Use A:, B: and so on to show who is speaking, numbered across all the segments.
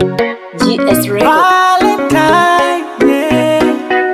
A: GS Record.
B: Valentine, yeah.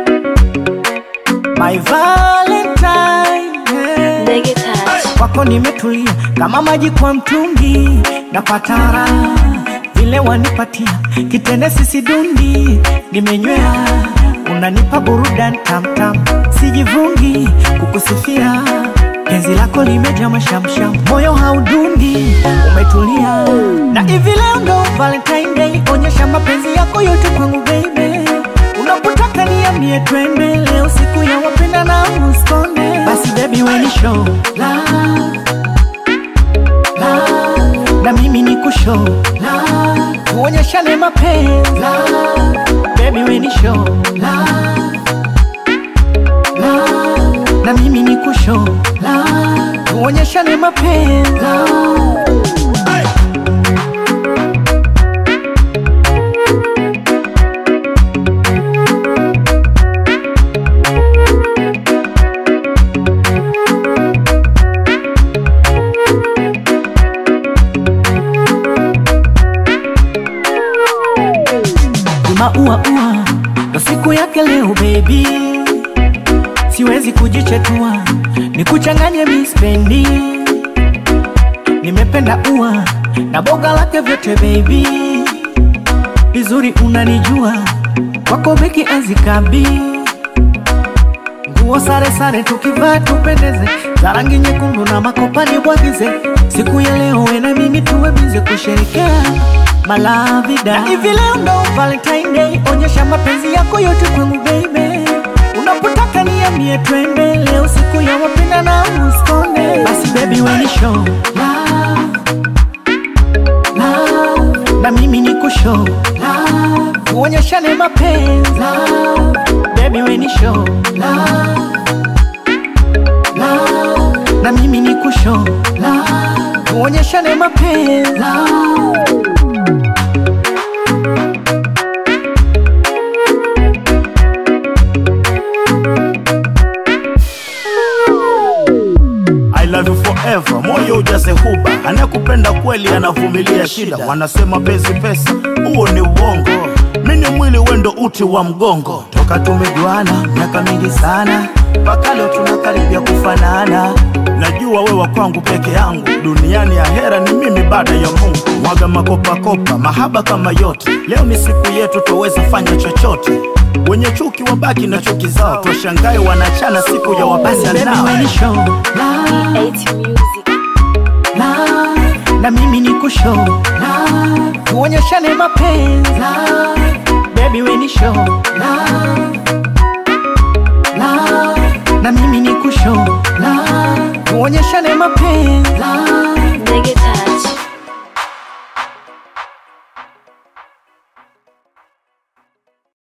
B: My Valentine, yeah.
A: Ndege touch.
B: Kwako nimetulia kama maji kwa mtungi, napata raha vile wanipatia kitende sisi dundi, nimenywea unanipa burudani tam, sijivungi kukusifia, penzi lako limejaa mashamsham, moyo haudundi, umetulia na hivi leo ndo Valentine Day, onyesha mapenzi yako yote kwangu baby, unapotaka niambie twende, leo siku ya wapenda na uskonde, basi baby we ni show love, na mimi ni kushow love, tuonyeshane mapenzi love, baby we ni show love, na mimi ni kushow love, tuonyeshane mapenzi love. Maua ndo siku yake leo baby, siwezi kujichetua nikuchanganye mispendi, nimependa ua na boga lake vyote baby, vizuri unanijua kwako beki azikabi, nguo sare tukivaa tupendeze, za rangi nyekundu na makopani bwagize, siku ya leo we na mimi tuwe bize kusherekea malavida, na hivi leo ndo Valentine Day, onyesha mapenzi yako yote kwangu baby, unapotaka niambie twende, leo siku ya wapenda na uskonde, basi baby we ni show love, na mimi ni kushow love, tuonyeshane mapenzi love, baby we ni show love, na mimi ni kushow love, tuonyeshane mapenzi love.
C: Love you forever, moyo ujaze huba, anakupenda kweli anavumilia shida, wanasema penzi pesa, huo ni uongo, mini mwili wendo uti wa mgongo, toka tumejuana miaka mingi sana, mpaka leo tunakaribia kufanana, najua wewa kwangu peke yangu, duniani ya hera ni mimi baada ya Mungu, mwaga makopa, mahaba kama yote, leo ni siku yetu tuweza fanya chochote, wenye chuki wabaki na chuki zao, tuwashangae wanachana siku ya wabasi nao.
B: Na mimi ni kushow love, tuonyeshane mapenzi love, baby we ni show love, na mimi ni kushow love, tuonyeshane mapenzi love.
A: Ndege touch.